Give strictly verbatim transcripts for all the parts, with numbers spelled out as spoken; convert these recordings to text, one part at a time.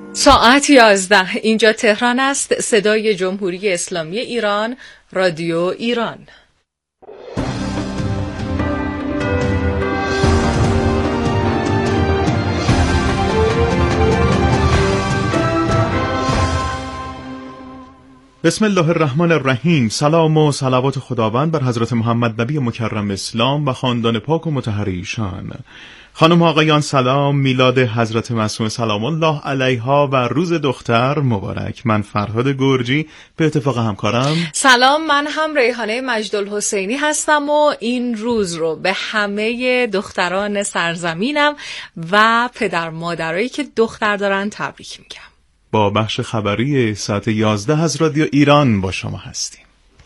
ساعت یازده اینجا تهران است. صدای جمهوری اسلامی ایران، رادیو ایران. بسم الله الرحمن الرحیم. سلام و صلوات خداوند بر حضرت محمد نبی مکرم اسلام و خاندان پاک و مطهر ایشان. خانم آقایان سلام، میلاد حضرت معصومه سلام الله علیها و روز دختر مبارک. من فرهاد گرجی به اتفاق همکارم سلام، من هم ریحانه مجدالحسینی هستم و این روز رو به همه دختران سرزمینم و پدر مادرایی که دختر دارن تبریک میگم. با بخش خبری ساعت یازده از رادیو ایران با شما هستیم.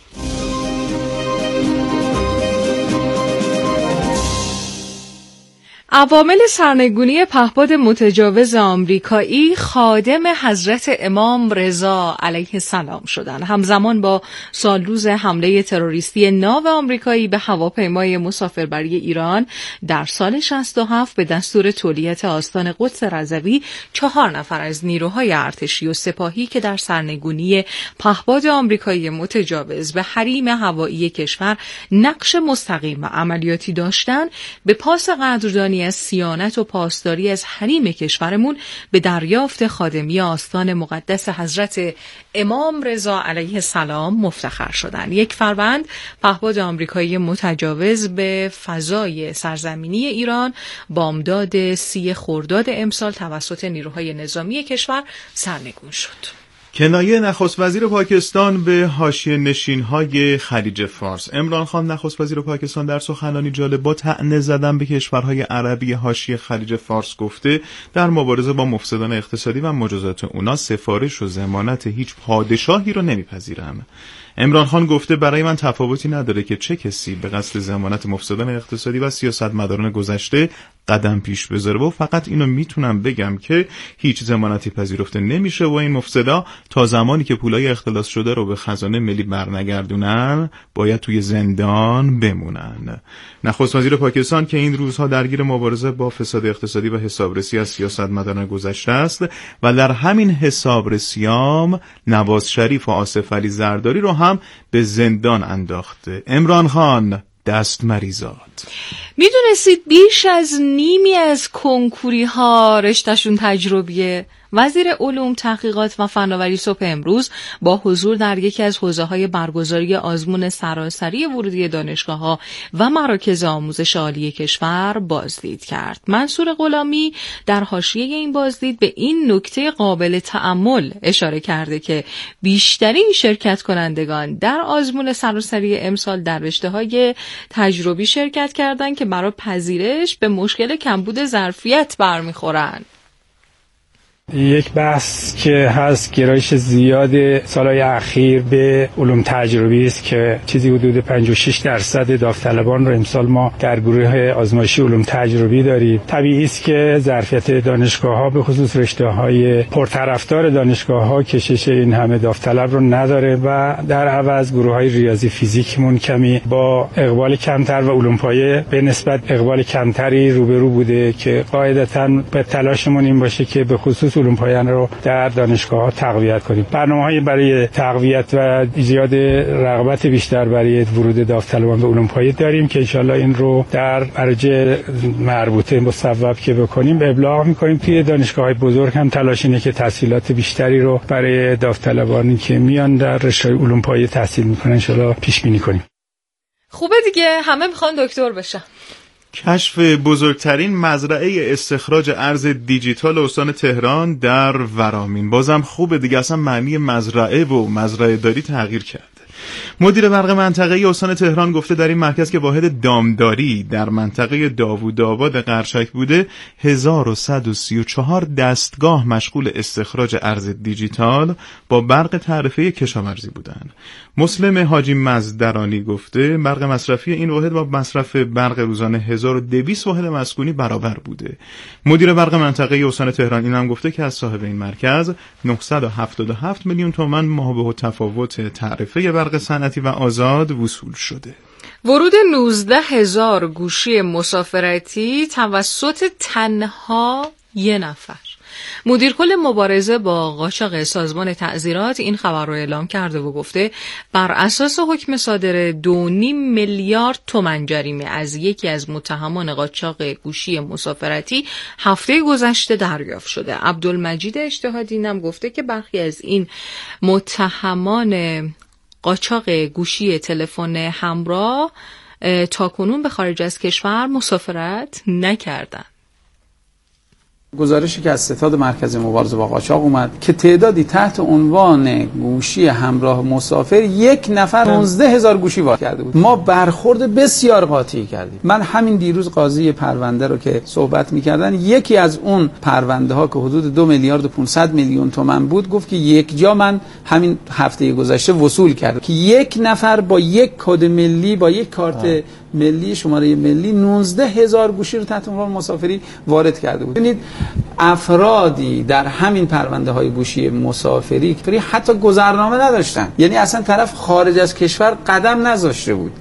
عوامل سرنگونی پهپاد متجاوز آمریکایی خادم حضرت امام رضا علیه السلام شدند. همزمان با سالروز حمله تروریستی ناو آمریکایی به هواپیمای مسافربری ایران در سال شصت و هفت به دستور تولیت آستان قدس رضوی چهار نفر از نیروهای ارتشی و سپاهی که در سرنگونی پهپاد آمریکایی متجاوز به حریم هوایی کشور نقش مستقیم و عملیاتی داشتند، به پاس قدردانی از صیانت و پاسداری از حریم کشورمون به دریافت خادمی آستان مقدس حضرت امام رضا علیه السلام مفتخر شدند. یک فروند پهپاد آمریکایی متجاوز به فضای سرزمینی ایران بامداد سی خرداد امسال توسط نیروهای نظامی کشور سرنگون شد. کنایه نخست وزیر پاکستان به حاشیه نشین‌های خلیج فارس. عمران خان نخست وزیر پاکستان در سخنرانی جالب با طعنه زدن به کشورهای عربی حاشیه خلیج فارس گفته در مبارزه با مفسدان اقتصادی و مجازات اونا سفارش و ضمانت هیچ پادشاهی رو نمیپذیرم. عمران خان گفته برای من تفاوتی نداره که چه کسی به قصد ضمانت مفسدان اقتصادی و سیاستمداران گذشته قدم پیش بذاره و فقط اینو میتونم بگم که هیچ ضمانتی پذیرفته نمیشه و این مفسدا تا زمانی که پولای اختلاس شده رو به خزانه ملی برنگردونن باید توی زندان بمونن. نخست وزیر پاکستان که این روزها درگیر مبارزه با فساد اقتصادی و حسابرسی از سیاستمداران گذشته است و در همین حسابرسیام نواز شریف و آصف علی زرداری رو هم به زندان انداخته. عمران خان دست مریزاد. میدونستید بیش از نیمی از کنکوری ها رشتهشون تجربیه؟ وزیر علوم، تحقیقات و فناوری صبح امروز با حضور در یکی از حوزه‌های برگزاری آزمون سراسری ورودی دانشگاه‌ها و مراکز آموزش عالی کشور بازدید کرد. منصور غلامی در حاشیه این بازدید به این نکته قابل تأمل اشاره کرده که بیشترین شرکت کنندگان در آزمون سراسری امسال در رشته‌های تجربی شرکت کردند که برای پذیرش به مشکل کمبود ظرفیت برمیخورند. یک بحث که هست گرایش زیاد سالهای اخیر به علوم تجربی است که چیزی حدود پنجاه و شش درصد داوطلبان رو امسال ما در گروه آزمایشی علوم تجربی داریم. طبیعی است که ظرفیت دانشگاه‌ها به خصوص رشته‌های پرطرفدار دانشگاه‌ها کشش این همه داوطلب رو نداره و در عوض گروه‌های ریاضی فیزیکمون کمی با اقبال کمتر و علوم پایه به نسبت اقبال کمتری روبرو بوده که قاعدتاً به تلاشمون این باشه که به خصوص علوم پایه رو در دانشگاه‌ها تقویت کنیم. برنامه‌های برای تقویت و ایجاد رغبت بیشتر برای ورود داوطلبان به علوم پایه داریم که ان شاءالله این رو در مراجع مربوطه مصوب که بکنیم ابلاغ می‌کنیم. توی دانشگاه‌های بزرگ هم تلاش اینه که تحصیلات بیشتری رو برای داوطلبانی که میان در رشته علوم پایه تحصیل می‌کنن ان شاءالله پیش بینی کنیم. خوبه دیگه، همه میخوان دکتر بشن. کشف بزرگترین مزرعه استخراج ارز دیجیتال استان تهران در ورامین. بازم خوبه دیگه، اصلا معنی مزرعه و مزرعه داری تغییر کرد. مدیر برق منطقه‌ای استان تهران گفته در این مرکز که واحد دامداری در منطقه داوودآباد قرشک بوده هزار و صد و سی و چهار دستگاه مشغول استخراج ارز دیجیتال با برق تعرفه کشاورزی بودند. مسلم حاجی مزدرانی گفته برق مصرفی این واحد با مصرف برق روزانه هزار و دویست واحد مسکونی برابر بوده. مدیر برق منطقه‌ای استان تهران این هم گفته که از صاحب این مرکز نهصد و هفتاد و هفت میلیون تومان مابه تفاوت تعرفه برق صنعتی و آزاد وصول شده. ورود نوزده هزار گوشی مسافرتی توسط تنها یه نفر مدیر کل مبارزه با قاچاق سازمان تعزیرات این خبر رو اعلام کرده و گفته بر اساس حکم صادر دو نیم میلیارد تومان جریمه از یکی از متهمان قاچاق گوشی مسافرتی هفته گذشته دریافت شده. عبدالمجید اجتهادی هم گفته که برخی از این متهمان قاچاق گوشی تلفن همراه تاکنون به خارج از کشور مسافرت نکردند. گزارشی که از ستاد مرکز مبارزه با قاچاق اومد که تعدادی تحت عنوان گوشی همراه مسافر یک نفر پانزده هزار گوشی وارد کرده بود. ما برخورد بسیار قاطعی کردیم. من همین دیروز قاضی پرونده رو که صحبت می‌کردن، یکی از اون پرونده ها که حدود دو میلیارد و پانصد میلیون تومان بود گفت که یک جا من همین هفته گذشته وصول کردم که یک نفر با یک کد ملی، با یک کارت آه. ملی، شماره ملی، نوزده هزار گوشی رو تحت عنوان مسافری وارد کرده بود. ببینید افرادی در همین پرونده های گوشی مسافری که حتی گذرنامه نداشتن، یعنی اصلا طرف خارج از کشور قدم نذاشته بود.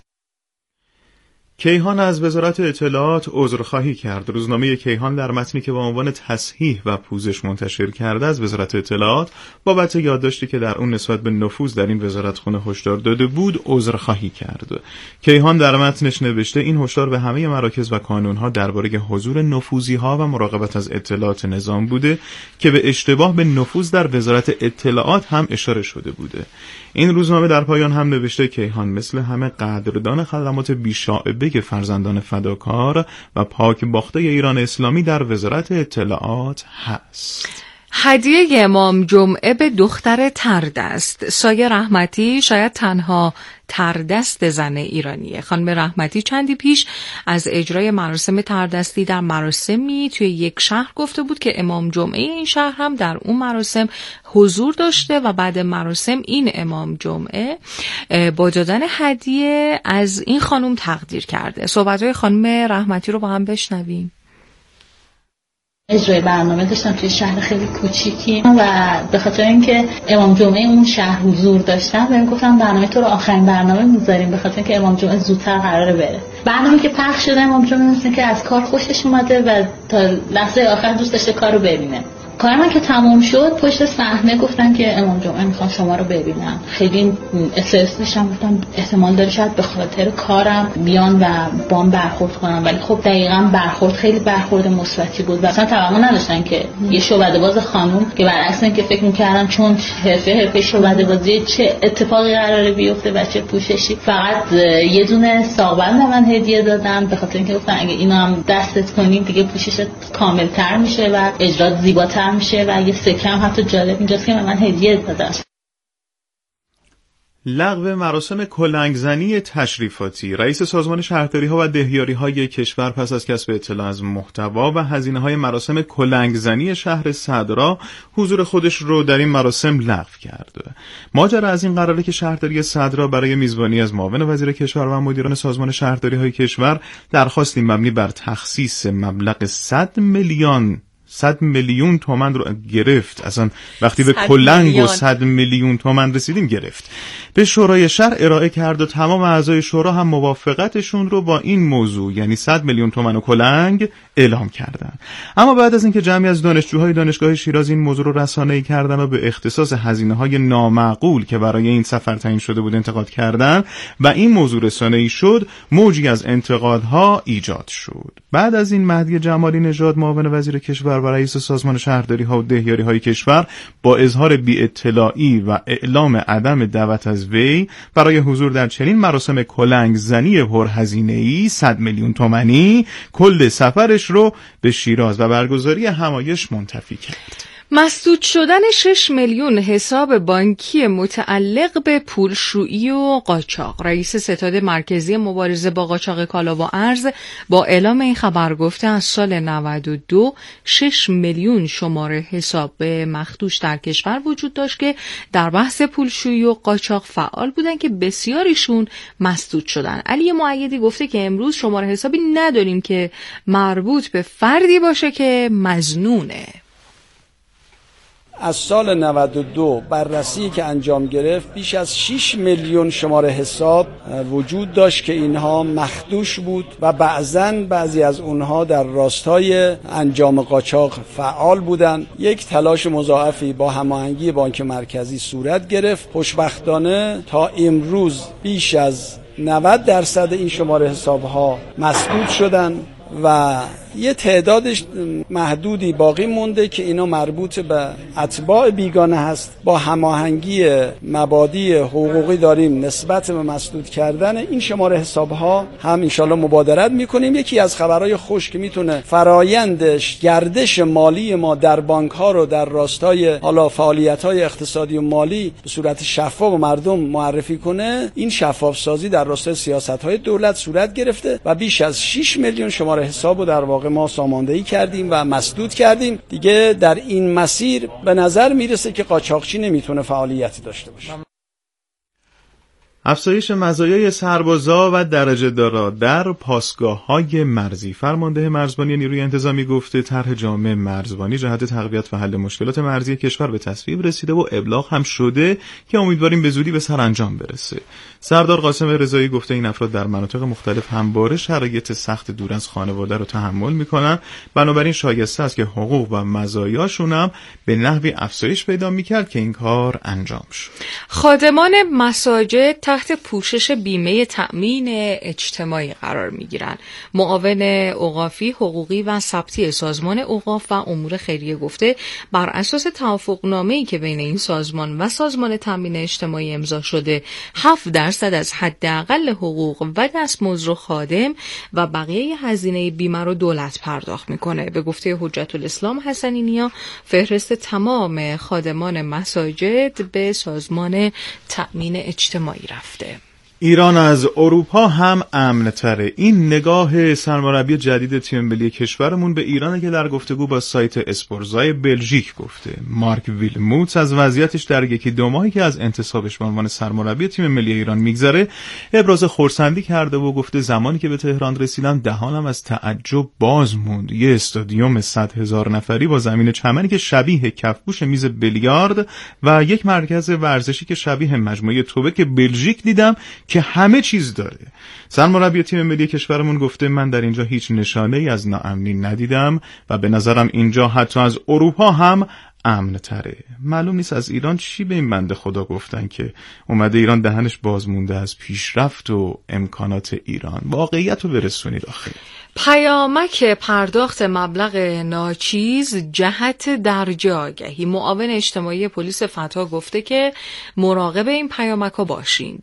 کیهان از وزارت اطلاعات عذرخواهی کرد. روزنامه کیهان در متنی که با عنوان تصحیح و پوزش منتشر کرده از وزارت اطلاعات بابت یادداشتی که در اون نسبت به نفوذ در این وزارتخانه هشدار داده بود عذرخواهی کرد. کیهان در متنش نوشته این هشدار به همه مراکز و کانون‌ها درباره حضور نفوذی‌ها و مراقبت از اطلاعات نظام بوده که به اشتباه به نفوذ در وزارت اطلاعات هم اشاره شده بوده. این روزنامه در پایان هم نوشته کیهان مثل همه قدردان خدمات بی‌شائبه فرزندان فداکار و پاک باخته ایران اسلامی در وزارت اطلاعات هست. هدیه امام جمعه به دختر تردست. سایه رحمتی شاید تنها تردست زن ایرانیه. خانم رحمتی چندی پیش از اجرای مراسم تردستی در مراسمی توی یک شهر گفته بود که امام جمعه این شهر هم در اون مراسم حضور داشته و بعد مراسم این امام جمعه با دادن هدیه از این خانم تقدیر کرده. صحبت‌های خانم رحمتی رو با هم بشنویم. اجرای برنامه داشتم توی شهر خیلی کوچیکی و به خاطر اینکه امام جمعه اون شهر حضور داشتم بهم گفتم برنامه تو رو آخرین برنامه میذاریم به خاطر اینکه امام جمعه زودتر قراره بره. برنامه که پخش شده امام جمعه مثل که از کار خوشش اومده و تا لحظه آخر دوست داشته کارو ببینه. کار من که تموم شد پشت صحنه گفتن که امام جمعه میخوام شما رو ببینم. خیلی استرس داشتم، گفتم احتمال داره شاید به خاطر کارم بیان و بام برخورد کنم، ولی خب دقیقاً برخورد خیلی برخورد مثبتی بود و اصلا توقع نداشتن که یه شعبده باز خانم که برعکس اینکه فکر می‌کردم چون حرفه حرفه شعبده بازی چه اتفاقی قراره بیفته و چه پوششی، فقط یه دونه ساقبند من هدیه دادم به خاطر اینکه گفتن اگه اینو هم دستت کنی دیگه پوششت کامل‌تر میشه و اجرات زیباتر میشه و یه سکه هم حتی جالب اینجاست که من هدیه دادم. لغو مراسم کلنگزنی تشریفاتی. رئیس سازمان شهرداری‌ها و دهیاری‌های کشور پس از کسب اطلاع از محتوا و هزینه‌های مراسم کلنگزنی شهر صدرا حضور خودش رو در این مراسم لغو کرد. ماجرا از این قراره که شهرداری صدرا برای میزبانی از معاون وزیر کشور و مدیران سازمان شهرداری‌های کشور درخواستی مبنی بر تخصیص مبلغ صد میلیون صد میلیون تومان رو گرفت. اصلا وقتی به کلنگ و صد میلیون تومان رسیدیم گرفت. به شورای شهر ارائه کرد و تمام اعضای شورا هم موافقتشون رو با این موضوع یعنی صد میلیون تومان و کلنگ اعلام کردن. اما بعد از اینکه جمعی از دانشجوهای دانشگاه شیراز این موضوع رو رسانه‌ای کردن و به اختصاص هزینه‌های نامعقول که برای این سفر تعیین شده بود انتقاد کردن و این موضوع رسانه‌ای شد، موجی از انتقادها ایجاد شد. بعد از این مهدی جمالی نژاد معاون وزیر کشور و رئیس سازمان شهرداری‌ها و دهیاری‌های کشور با اظهار بی‌اطلاعی و اعلام عدم دعوت از وی برای حضور در چنین مراسم کلنگ زنی پرهزینه‌ای صد میلیون تومانی کل سفرش رو به شیراز و برگزاری همایش منتفی کرد. مسدود شدن شش میلیون حساب بانکی متعلق به پولشویی و قاچاق. رئیس ستاد مرکزی مبارزه با قاچاق کالا و ارز با اعلام این خبر گفته از سال نود و دو شش میلیون شماره حساب مخدوش در کشور وجود داشت که در بحث پولشویی و قاچاق فعال بودن که بسیاریشون مسدود شدن. علی مؤیدی گفته که امروز شماره حسابی نداریم که مربوط به فردی باشه که مظنونه. از سال نود و دو بررسی که انجام گرفت بیش از شش میلیون شماره حساب وجود داشت که اینها مخدوش بود و بعضاً بعضی از اونها در راستای انجام قاچاق فعال بودند. یک تلاش مضاعفی با هماهنگی بانک مرکزی صورت گرفت. خوشبختانه تا امروز بیش از نود درصد این شماره حساب‌ها مسدود شدند و یه تعدادش محدودی باقی مونده که اینا مربوط به اتباع بیگانه هست. با هماهنگی مبادی حقوقی داریم نسبت به مسدود کردن این شماره حساب‌ها هم انشالله مبادرت میکنیم. یکی از خبرهای خوش که میتونه فرایندش گردش مالی ما در بانک‌ها رو در راستای حالا فعالیت‌های اقتصادی و مالی به صورت شفاف و مردم معرفی کنه، این شفاف سازی در راستای سیاست‌های دولت صورت گرفته و بیش از شش میلیون شماره حسابو در واقع ما ساماندهی کردیم و مسدود کردیم. دیگه در این مسیر به نظر میرسه که قاچاقچی نمیتونه فعالیتی داشته باشه. افزایش مزایای سربازا و درجه دارا در پاسگاه‌های مرزی. فرمانده مرزبانی نیروی انتظامی گفته طرح جامع مرزبانی جهت تقویت و حل مشکلات مرزی کشور به تصویب رسیده و ابلاغ هم شده که امیدواریم به زودی به سرانجام برسه. سردار قاسم رضایی گفته این افراد در مناطق مختلف همواره شرایط سخت دور از خانواده رو تحمل میکنن، بنابراین شایسته است که حقوق و مزایاشون هم به نحوی افزایش پیدا میکرد که این کار انجام شد. خادمان مساجد تحت پوشش بیمه تأمین اجتماعی قرار میگیرند. معاون اوقافی، حقوقی و ثبتی سازمان اوقاف و امور خیریه گفته بر اساس توافقنامه‌ای که بین این سازمان و سازمان تأمین اجتماعی امضا شده، هفت درصد از حداقل حقوق و دستمزد خادم و بقیه هزینه بیمه رو دولت پرداخت میکنه. به گفته حجت الاسلام حسنی نیا، فهرست تمام خادمان مساجد به سازمان تأمین اجتماعی رفته. ایران از اروپا هم امن‌تره. این نگاه سرمربی جدید تیم ملی کشورمون به ایرانه که در گفتگو با سایت اسپورزای بلژیک گفته. مارک ویلموتس از وضعیتش در یکی دو ماهی که از انتصابش به عنوان سرمربی تیم ملی ایران میگذره ابراز خرسندی کرده و گفته زمانی که به تهران رسیدم دهانم از تعجب باز موند. یه استادیوم صد هزار نفری با زمین چمنی که شبیه کفپوش میز بیلیارد و یک مرکز ورزشی که شبیه مجموعه توبک بلژیک دیدم که همه چیز داره. سرمربی تیم ملی کشورمون گفته من در اینجا هیچ نشانه‌ای از ناامنی ندیدم و به نظرم اینجا حتی از اروپا هم امن تره. معلوم نیست از ایران چی به این بنده خدا گفتن که اومده ایران دهنش باز مونده از پیشرفت و امکانات ایران. واقعیت رو برسونید آخه. پیامک پرداخت مبلغ ناچیز جهت درجه آگهی. معاون اجتماعی پلیس فتا گفته که مراقب این پیامک ها باشین.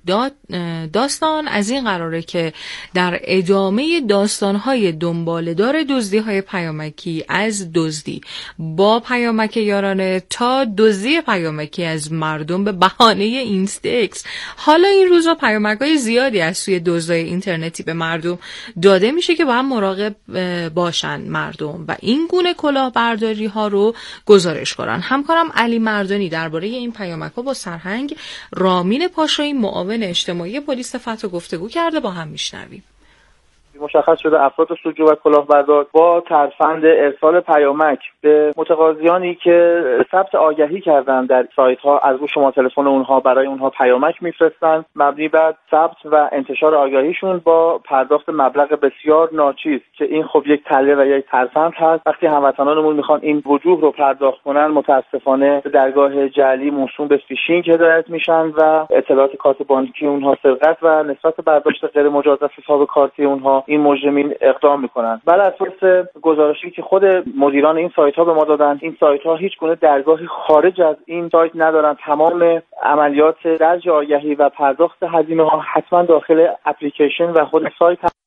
داستان از این قراره که در ادامه داستانهای دنباله‌دار دزدی‌های پیامکی از دزدی با پیامک یارانه تا دزدی پیامکی از مردم به بهانه اینستاکس، حالا این روزا پیامک‌های زیادی از سوی دزدای اینترنتی به مردم داده میشه که با مراقب باشن مردم و این گونه کلاهبرداری ها رو گزارش کنن. همکارم علی مردانی درباره این پیامک ها با سرهنگ رامین پاشایی معاون اجتماعی پلیس فتا گفتگو کرده، با هم میشنویم. مشخص شده افراد سوجو و کلاهبردار با ترفند ارسال پیامک به متقاضیانی که ثبت آگهی کردن در سایت ها از رو شماره تلفن اونها برای اونها پیامک میفرستن، مبنی بر ثبت و انتشار آگهیشون با پرداخت مبلغ بسیار ناچیز که این خب یک تله و یک ترفند هست. وقتی هموطنانمون میخوان این وجوه رو پرداخت کنن متاسفانه به درگاه جعلی موسوم به فیشینگ هدایت میشن و اطلاعات کارت بانکی اونها سرقت و نسبت برداشت غیر مجاز از حساب کارتی اونها این مجرمین اقدام میکنن. بر اساس گزارشی که خود مدیران این سایت ها به ما دادن، این سایت ها هیچ گونه درگاهی خارج از این سایت ندارن. تمام عملیات درج آگهی و پرداخت هزینه ها حتما داخل اپلیکیشن و خود سایت هست.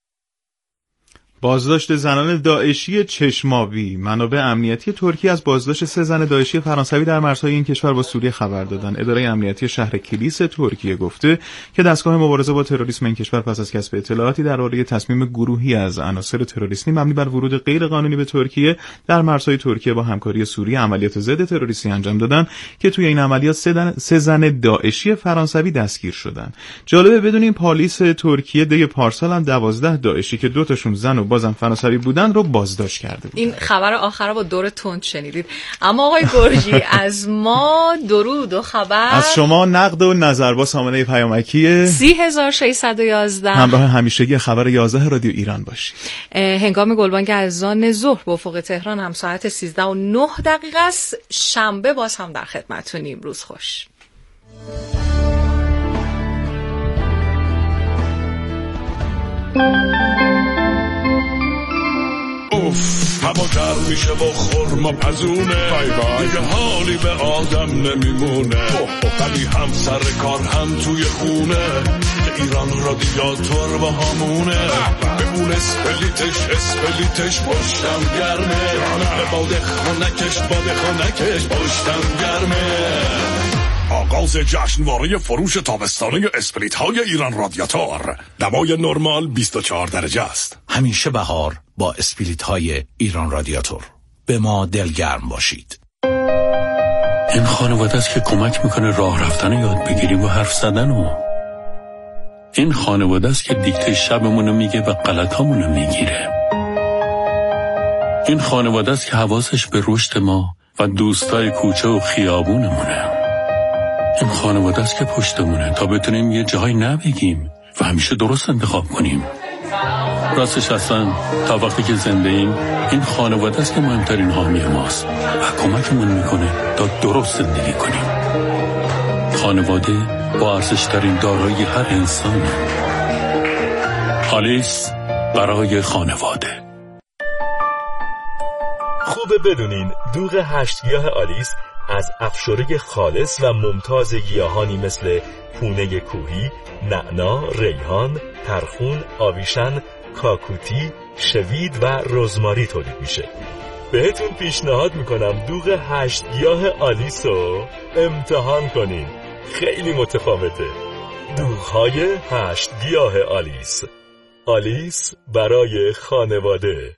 بازداشت زنان داعشی چشمابی. منابع امنیتی ترکیه از بازداشت سه زن داعشی فرانسوی در مرزهای این کشور با سوریه خبر دادن. اداره امنیتی شهر کلیس ترکیه گفته که دستگاه مبارزه با تروریسم این کشور پس از کسب اطلاعاتی درباره تصمیم گروهی از عناصر تروریستی مبنی بر ورود غیرقانونی به ترکیه در مرزهای ترکیه با همکاری سوریه عملیات ضد تروریستی انجام دادن که توی این عملیات سه, سه زن داعشی فرانسوی دستگیر شدن. جالبه بدونیم پلیس ترکیه دی پارسال هم دوازده داعشی که دو تاشون زن و بازم فرانسوی بودن رو بازداشت کرده بود. این خبر آخر با دور تند شنیدید. اما آقای گرجی از ما درود و خبر، از شما نقد و نظر با سامانه پیامکی سی هزار و ششصد و یازده همراه همیشگی خبر یازده رادیو ایران باشید. هنگام گلبانگ اذان ظهر به افق تهران هم ساعت سیزده و نه دقیقه است. شنبه باز هم در خدمتتونیم. روز خوش. اوف هوا گرم میشه و خورما پزونه، دیگه حالی به آدم نمیمونه، ولی هم سر کار هم توی خونه، ایران رادیاتور با همونه، بمون اسپلیتش اسپلیتش پشتم گرمه، به باد خانکش باد خانکش پشتم گرمه. آغاز جشنواره فروش تابستانه اسپریت های ایران رادیاتور. دمای نرمال بیست و چهار درجه است. همیشه بهار با اسپریت های ایران رادیاتور. به ما دلگرم باشید. این خانواده است که کمک میکنه راه رفتن یاد بگیریم و حرف زدن و این خانواده است که دیکته شبمونو میگه و غلطامونو میگیره. این خانواده است که حواسش به رشد ما و دوستای کوچه و خیابونمونه. این خانواده است که پشتمونه تا بتونیم یه جایی نبگیم و همیشه درست انتخاب کنیم. راستش اصلا تا وقتی که زنده ایم این خانواده است که مهمترین حامی ماست و کمکمون میکنه تا درست زندگی کنیم. خانواده با ارزش‌ترین دارایی هر انسانه. آلیس برای خانواده. خوبه بدونین دوغ هشت گیاه آلیس از افشوره خالص و ممتاز گیاهانی مثل پونه کوهی، نعنا، ریحان، ترخون، آویشن، کاکوتی، شوید و رزماری تولید میشه. بهتون پیشنهاد میکنم دوغ هشت گیاه آلیس رو امتحان کنین. خیلی متفاوته. دوغ‌های هشت گیاه آلیس. آلیس برای خانواده.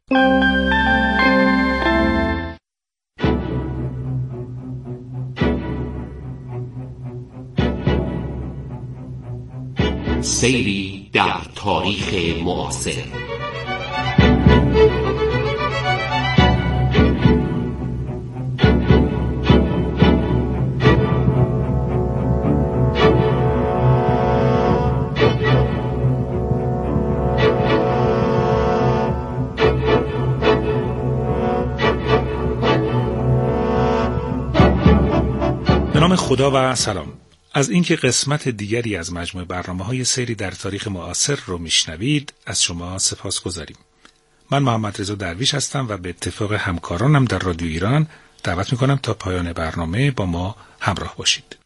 سیری در تاریخ معاصر. به نام خدا و سلام. از اینکه قسمت دیگری از مجموعه برنامه‌های سیری در تاریخ معاصر رو میشنوید از شما سپاسگزاریم. من محمد رضا درویش هستم و به اتفاق همکارانم در رادیو ایران دعوت میکنم تا پایان برنامه با ما همراه باشید.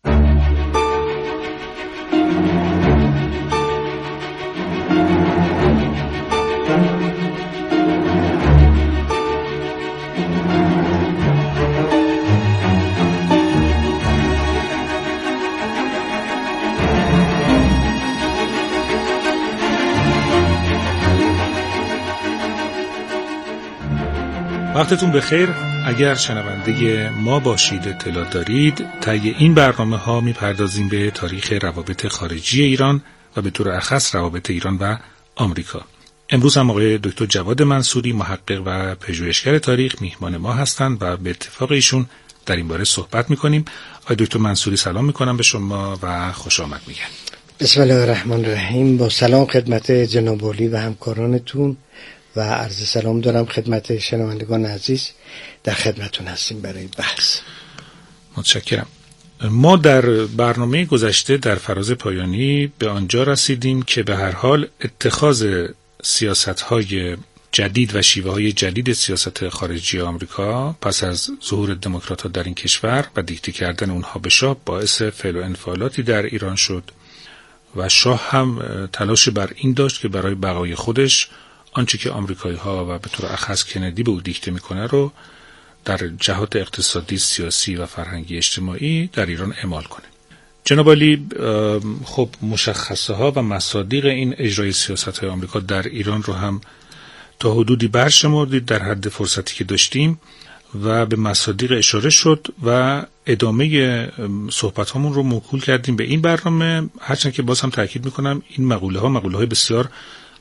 وقتتون بخیر. اگر شنونده ما باشید اطلاع دارید، طی این برنامه ها میپردازیم به تاریخ روابط خارجی ایران و به طور اخص روابط ایران و آمریکا. امروز هم آقای دکتر جواد منصوری محقق و پژوهشگر تاریخ میهمان ما هستند و به اتفاق ایشون در این باره صحبت میکنیم. آقای دکتر منصوری سلام میکنم به شما و خوش آمد میگم. بسم الله الرحمن الرحیم. با سلام خدمت جناب عالی و همکارانتون و عرض سلام دارم خدمت شنوندگان عزیز. در خدمتون هستیم برای بحث. متشکرم. ما در برنامه گذشته در فراز پایانی به آنجا رسیدیم که به هر حال اتخاذ سیاست‌های جدید و شیوه‌های جدید سیاست خارجی آمریکا پس از ظهور دموکرات‌ها در این کشور و دیکته کردن اونها به شاه باعث فعل و انفعالاتی در ایران شد و شاه هم تلاش بر این داشت که برای بقای خودش آنچه که آمریکایی‌ها و به طور اخص کندی به او دیکته میکنه رو در جهات اقتصادی، سیاسی و فرهنگی اجتماعی در ایران اعمال کنه. جناب عالی، خب مشخصه ها و مصادیق این اجرای سیاست های آمریکا در ایران رو هم تا حدودی برشمردید در حد فرصتی که داشتیم و به مصادیق اشاره شد و ادامه صحبت هامون رو موکول کردیم به این برنامه، هرچند که باز هم تاکید میکنم این مقوله ها مقوله های بسیار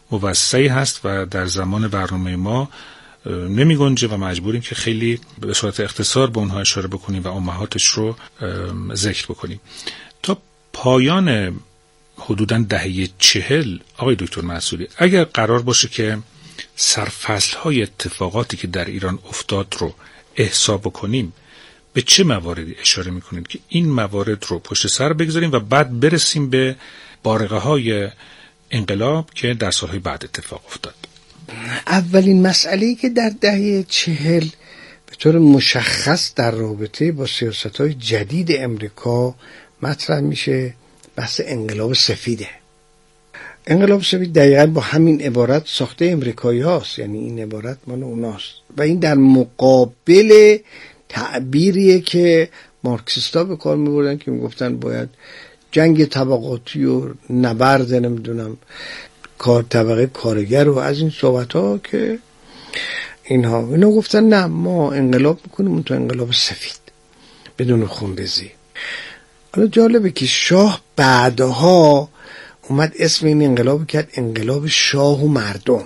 موسعی هست و در زمان برنامه ما نمی گنجه و مجبوریم که خیلی به صورت اختصار به اونها اشاره بکنیم و امهاتش رو ذکر بکنیم. تا پایان حدوداً دهه چهل آقای دکتر منصوری، اگر قرار باشه که سرفصل‌های اتفاقاتی که در ایران افتاد رو احسا بکنیم، به چه مواردی اشاره میکنید که این موارد رو پشت سر بگذاریم و بعد برسیم به بارقه‌های انقلاب که در سالهای بعد اتفاق افتاد؟ اولین مسئله‌ای که در دهه چهل به طور مشخص در رابطه با سیاست‌های جدید امریکا مطرح میشه بحث انقلاب سفیده. انقلاب سفید دقیقاً با همین عبارت ساخته امریکایی هاست، یعنی این عبارت مال اوناست و این در مقابل تعبیریه که مارکسیستا به کار می‌بردن که میگفتن باید جنگ طبقاتی و نبرد نمیدونم کار طبقه کارگر و از این صحبت ها که اینها اینا گفتن نه ما انقلاب میکنیم اون تو انقلاب سفید بدون خونریزی. حالا جالبه که شاه بعدها اومد اسم این انقلاب کرد انقلاب شاه و مردم.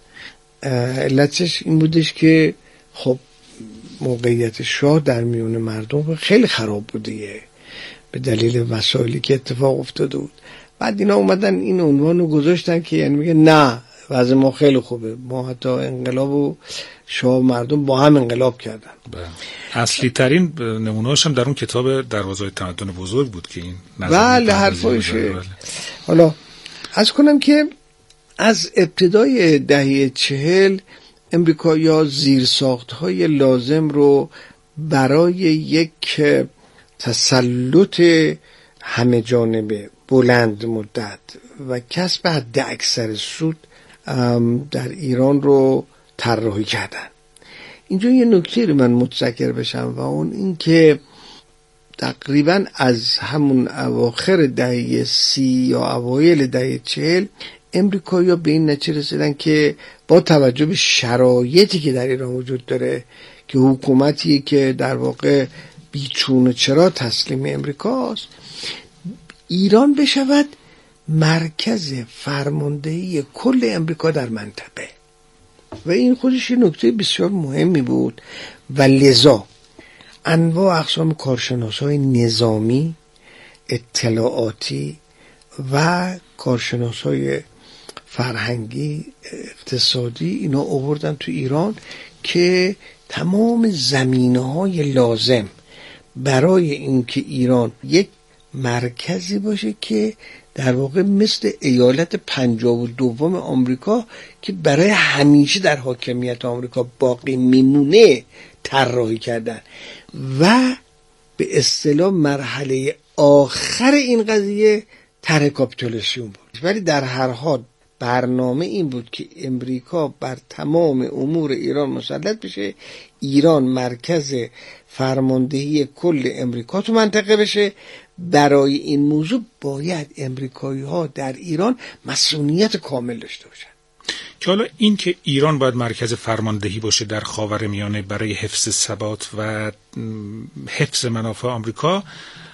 علتش این بودش که خب موقعیت شاه در میون مردم خیلی خراب بوده به دلیل مسائلی که اتفاق افتاده بود. بعد اینا اومدن این عنوان رو گذاشتن که یعنی میگه نه وضع ما خیلی خوبه، ما حتی انقلاب و شاه و مردم با هم انقلاب کردن. اصلی ترین نمونه‌اش هم در اون کتاب دروازه‌های تمدن بزرگ بود که این بله حرفایشه. حالا عرض کنم که از ابتدای دهه چهل امریکایی‌ها زیرساخت‌های لازم رو برای یک تسلط همه جانبه بلند مدت و کسب حد اکثر سود در ایران رو طراحی کردن. اینجا یه نکته رو من متذکر بشم و اون این که تقریبا از همون اواخر دهه سی یا اوایل دهه چهل امریکایی‌ها به این نتیجه رسیدن که با توجه به شرایطی که در ایران وجود داره که حکومتی که در واقع بیچون و چرا تسلیم امریکاست، ایران بشود مرکز فرماندهی کل امریکا در منطقه و این خودش یه نکته بسیار مهمی بود و لذا انواع اقسام کارشناسای نظامی، اطلاعاتی و کارشناسای فرهنگی، اقتصادی اینا آوردن تو ایران که تمام زمینه‌های لازم برای اینکه ایران یک مرکزی باشه که در واقع مثل ایالت پنجاه و دوم آمریکا که برای همیشه در حاکمیت آمریکا باقی میمونه طراحی کردن و به اصطلاح مرحله آخر این قضیه طرح کاپیتولیسیون بود. ولی در هر حال برنامه این بود که امریکا بر تمام امور ایران مسلط بشه، ایران مرکز فرماندهی کل امریکا تو منطقه بشه. برای این موضوع باید امریکایی ها در ایران مسئولیت کامل داشته باشن. که حالا این که ایران باید مرکز فرماندهی باشه در خاورمیانه برای حفظ ثبات و حفظ منافع آمریکا،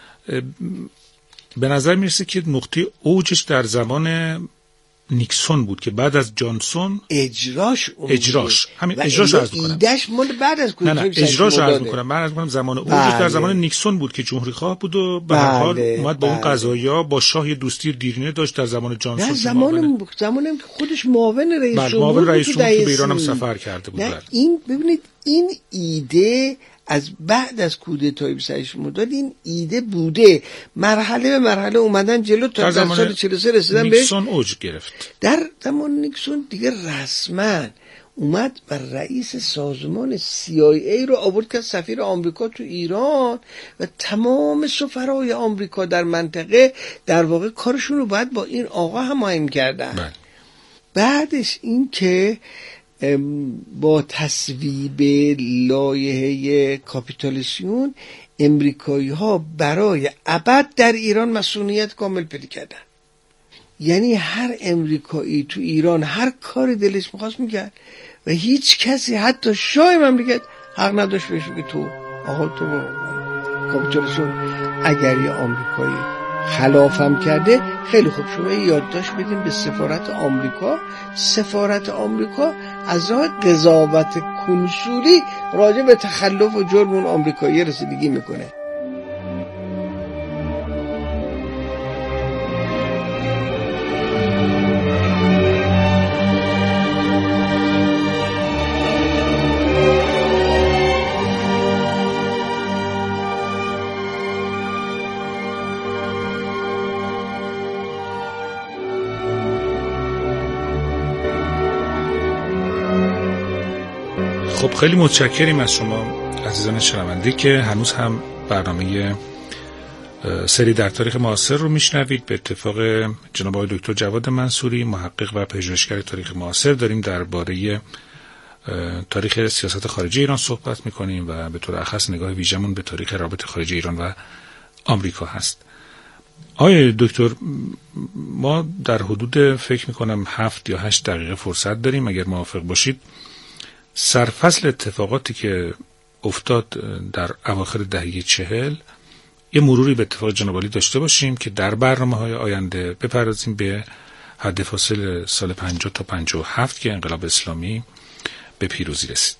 به نظر میرسه که نقطه اوجش در زمان نیکسون بود که بعد از جانسون اجراش اجراش همین اجراش عرض می‌کنم. ایدهش مال بعد از نه نه اجراش عرض می‌کنم. من عرض می‌کنم زمان اوجش بله. در زمان نیکسون بود که جمهوری خواه بود و به هر حال اومد با بله. اون قضایا با شاه دوستی دیرینه داشت. در زمان جانسون نه زمان زمانی که خودش معاون رئیس جمهور معاون رئیس جمهور تو به ایران هم سفر کرده بود. نه این ببینید این ایده از بعد از کودتای بیست و هشت مرداد این ایده بوده، مرحله به مرحله اومدن جلو تا در, در سال چهل و سه رسیدن بهش. نیکسون اوج گرفت. در زمان نیکسون دیگه رسما اومد و رئیس سازمان سی آی ای رو آورد که سفیر آمریکا تو ایران و تمام سفرهای آمریکا در منطقه در واقع کارشون رو باید با این آقا هماهنگ کردن. بله. بعدش این که با تصویب لایحه کاپیتولیسیون امریکایی ها برای ابد در ایران مسئولیت کامل پیدا کردن. یعنی هر امریکایی تو ایران هر کاری دلش میخواست میکرد و هیچ کسی حتی شاه مملکت حق نداشت بهش بگه تو آقا تو کاپیتولیسیون اگر یه آمریکایی خلافم کرده. خیلی خوب، شما یادداشت بدیم به سفارت آمریکا. سفارت آمریکا از راه قضاوت کنسولی راجع به تخلف و جرم اون آمریکایی رسیدگی میکنه. خب خیلی متشکریم از شما عزیزان شنونده که هنوز هم برنامه سری در تاریخ معاصر رو میشنوید. به اتفاق جناب آقای دکتر جواد منصوری، محقق و پژوهشگر تاریخ معاصر، داریم درباره تاریخ سیاست خارجی ایران صحبت میکنیم و به طور اخص نگاه ویژمون به تاریخ رابطه خارجی ایران و آمریکا هست. آقای دکتر، ما در حدود فکر میکنم هفت یا هشت دقیقه فرصت داریم، اگر موافق باشید سرفصل اتفاقاتی که افتاد در اواخر دهه چهل یه مروری به اتفاق جناب عالی داشته باشیم که در برنامه‌های آینده بپردازیم به حد فاصل سال پنجاه تا پنجاه و هفت که انقلاب اسلامی به پیروزی رسید.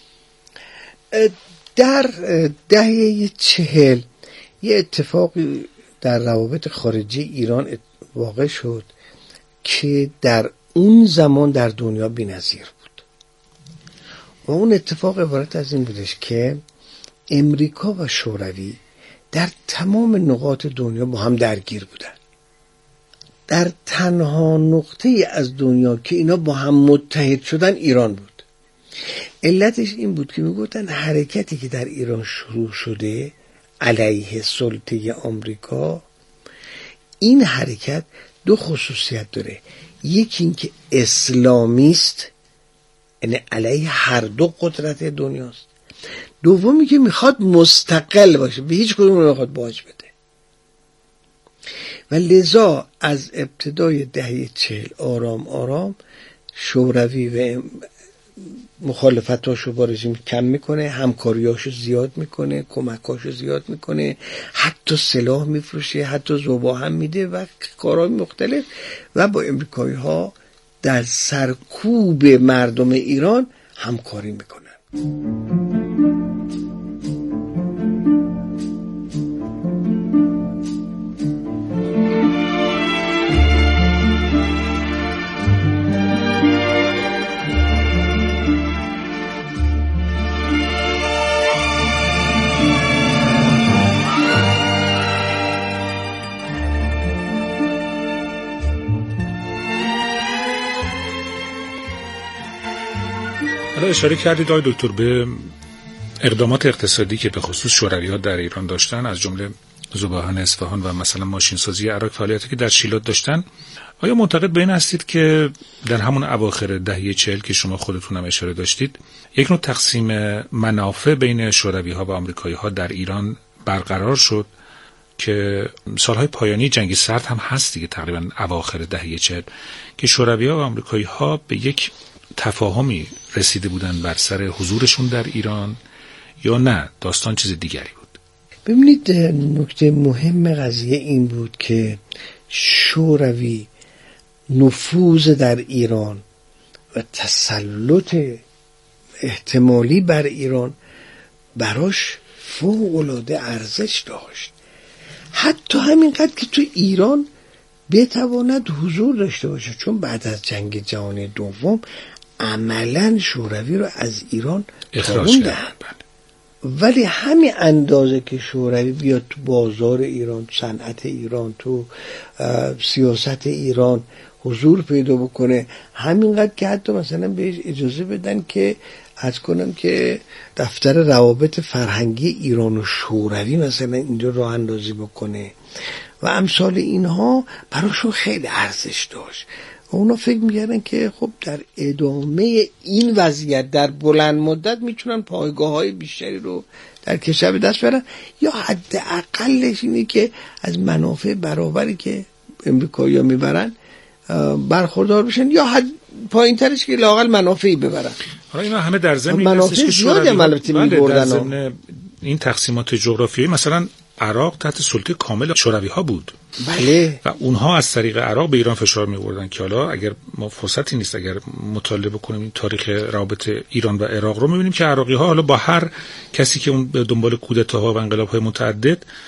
در دهه چهل یه اتفاقی در روابط خارجی ایران واقع شد که در اون زمان در دنیا بی‌نظیر بود. و اون اتفاق عبارت از این بودش که امریکا و شوروی در تمام نقاط دنیا با هم درگیر بودن. در تنها نقطه از دنیا که اینا با هم متحد شدن ایران بود. علتش این بود که میگفتن حرکتی که در ایران شروع شده علیه سلطه آمریکا، این حرکت دو خصوصیت داره. یکی این که اسلامیست، یعنی علیه هر دو قدرت دنیاست. دومی که میخواد مستقل باشه، به هیچ کدوم نمیخواد باج بده. و لذا از ابتدای دهه چهل آرام آرام شوروی و مخالفتاشو با رژیم کم میکنه، همکاریاشو زیاد میکنه، کمکاشو زیاد میکنه، حتی سلاح میفروشه، حتی ذوبا هم میده و کارهای مختلف، و با امریکایی ها در سرکوب مردم ایران همکاری میکنن. اشاره کردید آقای دکتر به اقدامات اقتصادی که به خصوص شوروی‌ها در ایران داشتن، از جمله ذوباهن اصفهان و مثلا ماشین سازی عراق، فعالیتی که در شیلات داشتن. آیا معتقد به این هستید که در همون اواخر دهه چهل که شما خودتون هم اشاره داشتید، یک نوع تقسیم منافع بین شوروی‌ها و آمریکایی‌ها در ایران برقرار شد که سالهای پایانی جنگ سرد هم هست دیگه، تقریبا اواخر دهه چهل، که شوروی‌ها و آمریکایی‌ها به یک تفاهمی رسیده بودن بر سر حضورشون در ایران، یا نه داستان چیز دیگری بود؟ ببینید، نکته مهم قضیه این بود که شوروی نفوذ در ایران و تسلط احتمالی بر ایران براش فوق‌العاده ارزش داشت، حتی همینقدر که تو ایران بتواند حضور داشته باشه، چون بعد از جنگ جهانی دوم عملا شوروی رو از ایران تاروندن. ولی همین اندازه که شوروی بیاد تو بازار ایران، صنعت ایران، تو سیاست ایران حضور پیدا بکنه، همینقدر که حتی مثلا بهش اجازه بدن که از کنم که دفتر روابط فرهنگی ایران و شوروی مثلا اینجا راه اندازی بکنه و امثال اینها براشون خیلی ارزش داشت. و اونا فکر می‌کردن که خب در ادامه این وضعیت در بلند مدت میتونن پایگاه‌های بیشتری رو در کشور به دست بیارن، یا حداقلش اینه که از منافع برابری که امریکایی‌ها میبرن برخوردار بشن، یا حد پایین‌ترش که لااقل منافعی ببرن. حالا اینا همه در ضمن منافع زیادی البته می‌بردن. در ضمن این تقسیمات جغرافیایی، مثلا عراق تحت سلطه کامل شوروی ها بود. بله. و اونها از طریق عراق به ایران فشار می‌آوردن که حالا اگر ما فرصتی نیست اگر مطالعه بکنیم این تاریخ روابط ایران و عراق رو، می‌بینیم که عراقی‌ها حالا با هر کسی که اون به دنبال کودتاها و انقلاب‌های متعدد